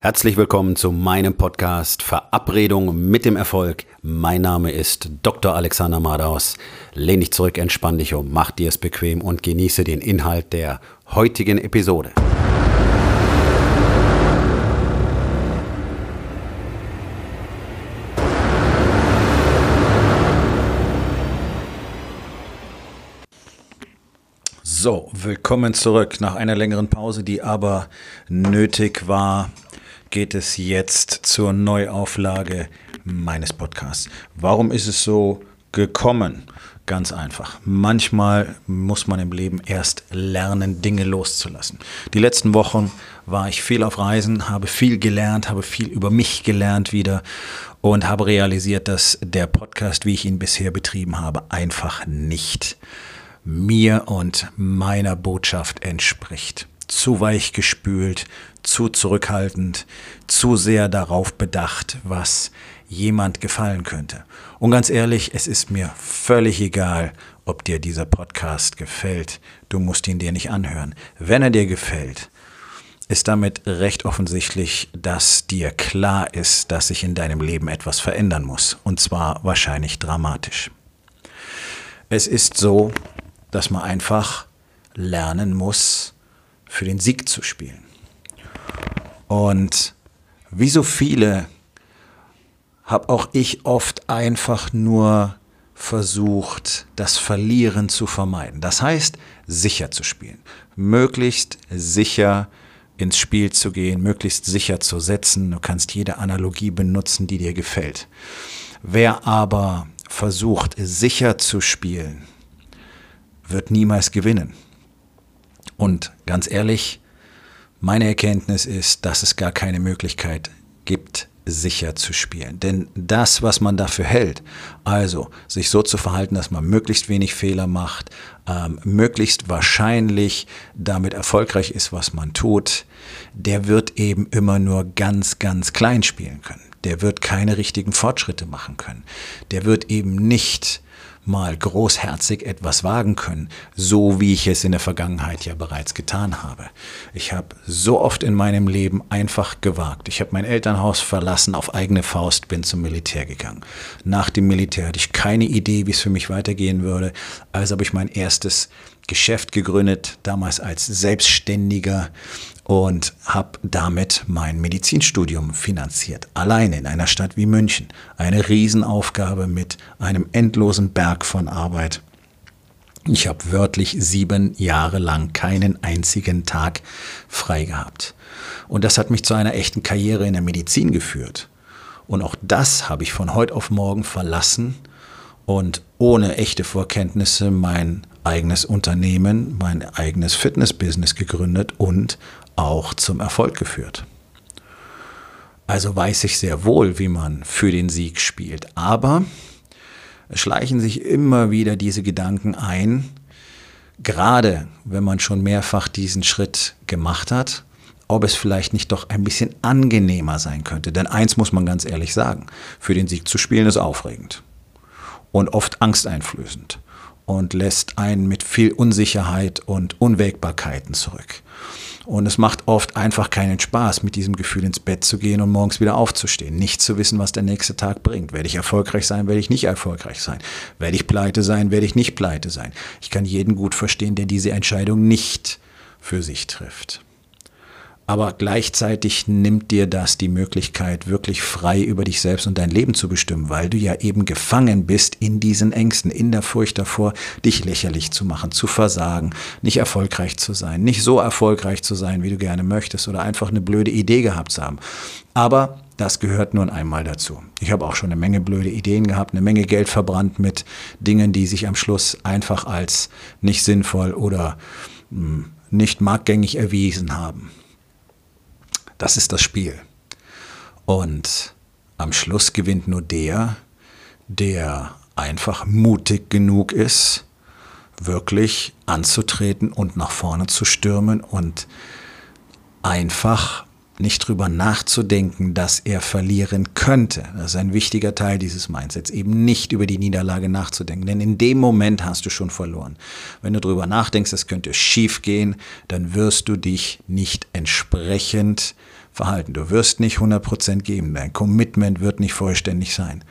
Herzlich willkommen zu meinem Podcast Verabredung mit dem Erfolg. Mein Name ist Dr. Alexander Madaus. Lehn dich zurück, entspann dich um, mach dir es bequem und genieße den Inhalt der heutigen Episode. So, willkommen zurück. Nach einer längeren Pause, die aber nötig war, geht es jetzt zur Neuauflage meines Podcasts. Warum ist es so gekommen? Ganz einfach. Manchmal muss man im Leben erst lernen, Dinge loszulassen. Die letzten Wochen war ich viel auf Reisen, habe viel gelernt, habe viel über mich gelernt wieder und habe realisiert, dass der Podcast, wie ich ihn bisher betrieben habe, einfach nicht mir und meiner Botschaft entspricht. Zu weichgespült, zu zurückhaltend, zu sehr darauf bedacht, was jemand gefallen könnte. Und ganz ehrlich, es ist mir völlig egal, ob dir dieser Podcast gefällt. Du musst ihn dir nicht anhören. Wenn er dir gefällt, ist damit recht offensichtlich, dass dir klar ist, dass sich in deinem Leben etwas verändern muss. Und zwar wahrscheinlich dramatisch. Es ist so, dass man einfach lernen muss, für den Sieg zu spielen. Und wie so viele habe auch ich oft einfach nur versucht, das Verlieren zu vermeiden. Das heißt, sicher zu spielen. Möglichst sicher ins Spiel zu gehen, möglichst sicher zu setzen. Du kannst jede Analogie benutzen, die dir gefällt. Wer aber versucht, sicher zu spielen, wird niemals gewinnen. Und ganz ehrlich, meine Erkenntnis ist, dass es gar keine Möglichkeit gibt, sicher zu spielen. Denn das, was man dafür hält, also sich so zu verhalten, dass man möglichst wenig Fehler macht, möglichst wahrscheinlich damit erfolgreich ist, was man tut, der wird eben immer nur ganz, ganz klein spielen können. Der wird keine richtigen Fortschritte machen können. Der wird eben nicht mal großherzig etwas wagen können, so wie ich es in der Vergangenheit ja bereits getan habe. Ich habe so oft in meinem Leben einfach gewagt. Ich habe mein Elternhaus verlassen, auf eigene Faust, bin zum Militär gegangen. Nach dem Militär hatte ich keine Idee, wie es für mich weitergehen würde. Also habe ich mein erstes Geschäft gegründet, damals als Selbstständiger, und habe damit mein Medizinstudium finanziert. Alleine in einer Stadt wie München. Eine Riesenaufgabe mit einem endlosen Berg von Arbeit. Ich habe wörtlich 7 Jahre lang keinen einzigen Tag frei gehabt. Und das hat mich zu einer echten Karriere in der Medizin geführt. Und auch das habe ich von heute auf morgen verlassen und ohne echte Vorkenntnisse mein eigenes Unternehmen, mein eigenes Fitnessbusiness gegründet und auch zum Erfolg geführt. Also weiß ich sehr wohl, wie man für den Sieg spielt. Aber es schleichen sich immer wieder diese Gedanken ein, gerade wenn man schon mehrfach diesen Schritt gemacht hat, ob es vielleicht nicht doch ein bisschen angenehmer sein könnte. Denn eins muss man ganz ehrlich sagen, für den Sieg zu spielen ist aufregend und oft angsteinflößend und lässt einen mit viel Unsicherheit und Unwägbarkeiten zurück. Und es macht oft einfach keinen Spaß, mit diesem Gefühl ins Bett zu gehen und morgens wieder aufzustehen. Nicht zu wissen, was der nächste Tag bringt. Werde ich erfolgreich sein, werde ich nicht erfolgreich sein? Werde ich pleite sein, werde ich nicht pleite sein? Ich kann jeden gut verstehen, der diese Entscheidung nicht für sich trifft. Aber gleichzeitig nimmt dir das die Möglichkeit, wirklich frei über dich selbst und dein Leben zu bestimmen, weil du ja eben gefangen bist in diesen Ängsten, in der Furcht davor, dich lächerlich zu machen, zu versagen, nicht erfolgreich zu sein, nicht so erfolgreich zu sein, wie du gerne möchtest oder einfach eine blöde Idee gehabt zu haben. Aber das gehört nun einmal dazu. Ich habe auch schon eine Menge blöde Ideen gehabt, eine Menge Geld verbrannt mit Dingen, die sich am Schluss einfach als nicht sinnvoll oder nicht marktgängig erwiesen haben. Das ist das Spiel. Und am Schluss gewinnt nur der einfach mutig genug ist, wirklich anzutreten und nach vorne zu stürmen und einfach nicht drüber nachzudenken, dass er verlieren könnte. Das ist ein wichtiger Teil dieses Mindsets, eben nicht über die Niederlage nachzudenken. Denn in dem Moment hast du schon verloren. Wenn du drüber nachdenkst, es könnte schief gehen, dann wirst du dich nicht entsprechend verhalten. Du wirst nicht 100% geben. Dein Commitment wird nicht vollständig sein.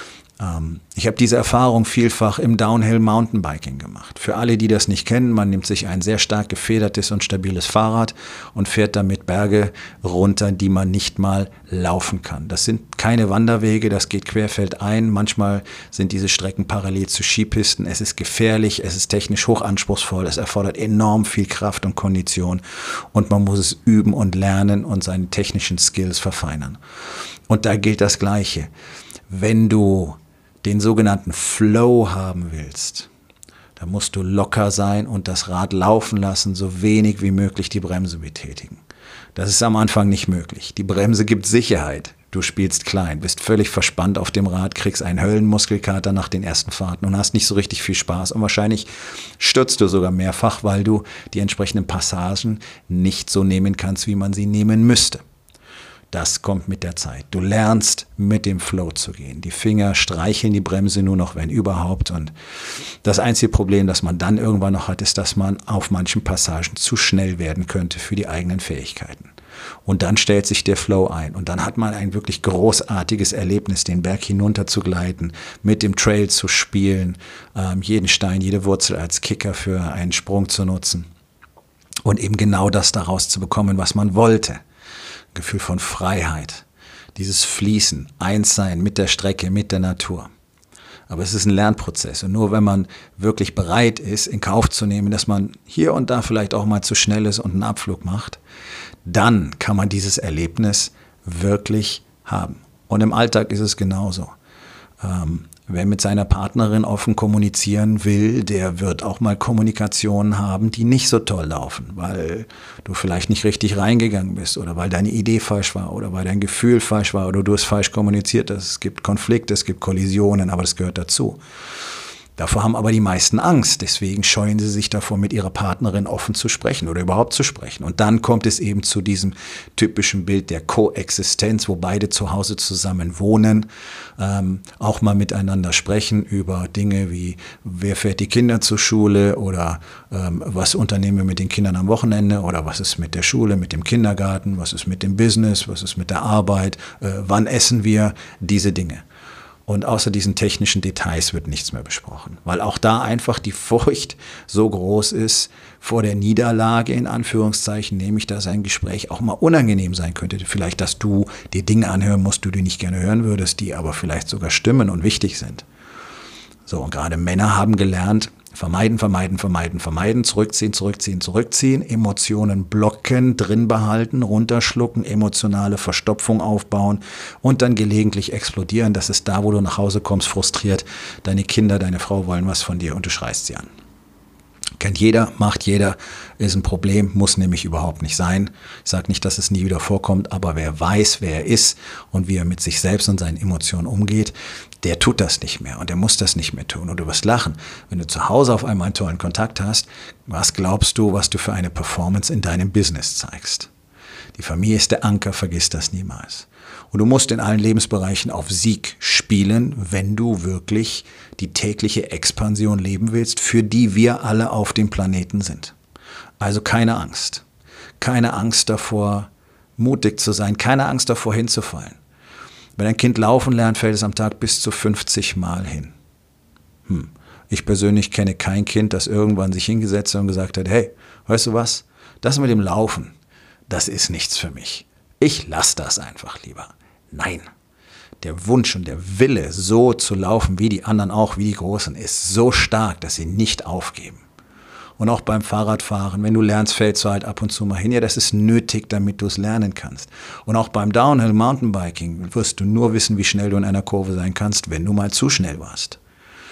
Ich habe diese Erfahrung vielfach im Downhill Mountainbiking gemacht. Für alle, die das nicht kennen, man nimmt sich ein sehr stark gefedertes und stabiles Fahrrad und fährt damit Berge runter, die man nicht mal laufen kann. Das sind keine Wanderwege, das geht querfeldein. Manchmal sind diese Strecken parallel zu Skipisten. Es ist gefährlich, es ist technisch hochanspruchsvoll, es erfordert enorm viel Kraft und Kondition und man muss es üben und lernen und seine technischen Skills verfeinern. Und da gilt das Gleiche. Wenn du den sogenannten Flow haben willst, dann musst du locker sein und das Rad laufen lassen, so wenig wie möglich die Bremse betätigen. Das ist am Anfang nicht möglich. Die Bremse gibt Sicherheit. Du spielst klein, bist völlig verspannt auf dem Rad, kriegst einen Höllenmuskelkater nach den ersten Fahrten und hast nicht so richtig viel Spaß. Und wahrscheinlich stürzt du sogar mehrfach, weil du die entsprechenden Passagen nicht so nehmen kannst, wie man sie nehmen müsste. Das kommt mit der Zeit. Du lernst, mit dem Flow zu gehen. Die Finger streicheln die Bremse nur noch, wenn überhaupt. Und das einzige Problem, das man dann irgendwann noch hat, ist, dass man auf manchen Passagen zu schnell werden könnte für die eigenen Fähigkeiten. Und dann stellt sich der Flow ein. Und dann hat man ein wirklich großartiges Erlebnis, den Berg hinunter zu gleiten, mit dem Trail zu spielen, jeden Stein, jede Wurzel als Kicker für einen Sprung zu nutzen. Und eben genau das daraus zu bekommen, was man wollte. Gefühl von Freiheit, dieses Fließen, Einssein mit der Strecke, mit der Natur. Aber es ist ein Lernprozess und nur wenn man wirklich bereit ist, in Kauf zu nehmen, dass man hier und da vielleicht auch mal zu schnell ist und einen Abflug macht, dann kann man dieses Erlebnis wirklich haben. Und im Alltag ist es genauso. Wer mit seiner Partnerin offen kommunizieren will, der wird auch mal Kommunikationen haben, die nicht so toll laufen, weil du vielleicht nicht richtig reingegangen bist oder weil deine Idee falsch war oder weil dein Gefühl falsch war oder du es falsch kommuniziert hast. Es gibt Konflikte, es gibt Kollisionen, aber das gehört dazu. Davor haben aber die meisten Angst, deswegen scheuen sie sich davor, mit ihrer Partnerin offen zu sprechen oder überhaupt zu sprechen. Und dann kommt es eben zu diesem typischen Bild der Koexistenz, wo beide zu Hause zusammen wohnen, auch mal miteinander sprechen über Dinge wie, wer fährt die Kinder zur Schule oder was unternehmen wir mit den Kindern am Wochenende oder was ist mit der Schule, mit dem Kindergarten, was ist mit dem Business, was ist mit der Arbeit, wann essen wir, diese Dinge. Und außer diesen technischen Details wird nichts mehr besprochen, weil auch da einfach die Furcht so groß ist vor der Niederlage, in Anführungszeichen, nämlich dass ein Gespräch auch mal unangenehm sein könnte. Vielleicht, dass du dir Dinge anhören musst, die du nicht gerne hören würdest, die aber vielleicht sogar stimmen und wichtig sind. So, und gerade Männer haben gelernt, vermeiden, zurückziehen, Emotionen blocken, drin behalten, runterschlucken, emotionale Verstopfung aufbauen und dann gelegentlich explodieren. Das ist da, wo du nach Hause kommst, frustriert. Deine Kinder, deine Frau wollen was von dir und du schreist sie an. Kennt jeder, macht jeder, ist ein Problem, muss nämlich überhaupt nicht sein. Ich sage nicht, dass es nie wieder vorkommt, aber wer weiß, wer er ist und wie er mit sich selbst und seinen Emotionen umgeht, der tut das nicht mehr und der muss das nicht mehr tun. Und du wirst lachen, wenn du zu Hause auf einmal einen tollen Kontakt hast, was glaubst du, was du für eine Performance in deinem Business zeigst? Die Familie ist der Anker, vergiss das niemals. Und du musst in allen Lebensbereichen auf Sieg spielen, wenn du wirklich die tägliche Expansion leben willst, für die wir alle auf dem Planeten sind. Also keine Angst. Keine Angst davor, mutig zu sein, keine Angst davor, hinzufallen. Wenn ein Kind laufen lernt, fällt es am Tag bis zu 50 Mal hin. Ich persönlich kenne kein Kind, das irgendwann sich hingesetzt hat und gesagt hat, hey, weißt du was, das mit dem Laufen, das ist nichts für mich. Ich lasse das einfach lieber. Nein, der Wunsch und der Wille, so zu laufen wie die anderen auch, wie die Großen, ist so stark, dass sie nicht aufgeben. Und auch beim Fahrradfahren, wenn du lernst, fällst du halt ab und zu mal hin. Ja, das ist nötig, damit du es lernen kannst. Und auch beim Downhill Mountainbiking wirst du nur wissen, wie schnell du in einer Kurve sein kannst, wenn du mal zu schnell warst.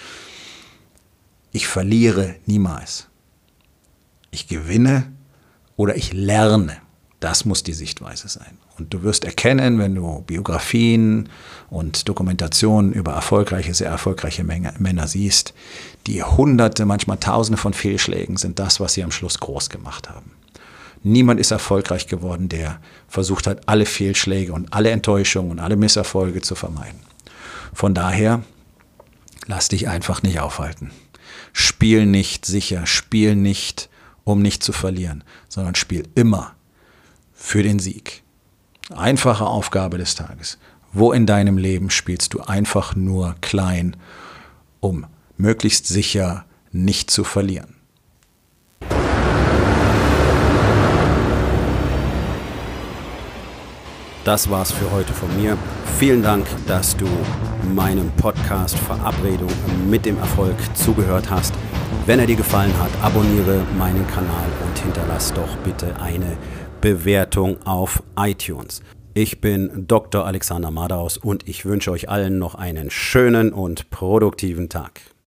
Ich verliere niemals. Ich gewinne oder ich lerne. Das muss die Sichtweise sein. Und du wirst erkennen, wenn du Biografien und Dokumentationen über erfolgreiche, sehr erfolgreiche Männer siehst, die Hunderte, manchmal Tausende von Fehlschlägen sind das, was sie am Schluss groß gemacht haben. Niemand ist erfolgreich geworden, der versucht hat, alle Fehlschläge und alle Enttäuschungen und alle Misserfolge zu vermeiden. Von daher, lass dich einfach nicht aufhalten. Spiel nicht sicher, spiel nicht, um nicht zu verlieren, sondern spiel immer für den Sieg. Einfache Aufgabe des Tages. Wo in deinem Leben spielst du einfach nur klein, um möglichst sicher nicht zu verlieren? Das war's für heute von mir. Vielen Dank, dass du meinem Podcast Verabredung mit dem Erfolg zugehört hast. Wenn er dir gefallen hat, abonniere meinen Kanal und hinterlass doch bitte eine Bewertung auf iTunes. Ich bin Dr. Alexander Madaus und ich wünsche euch allen noch einen schönen und produktiven Tag.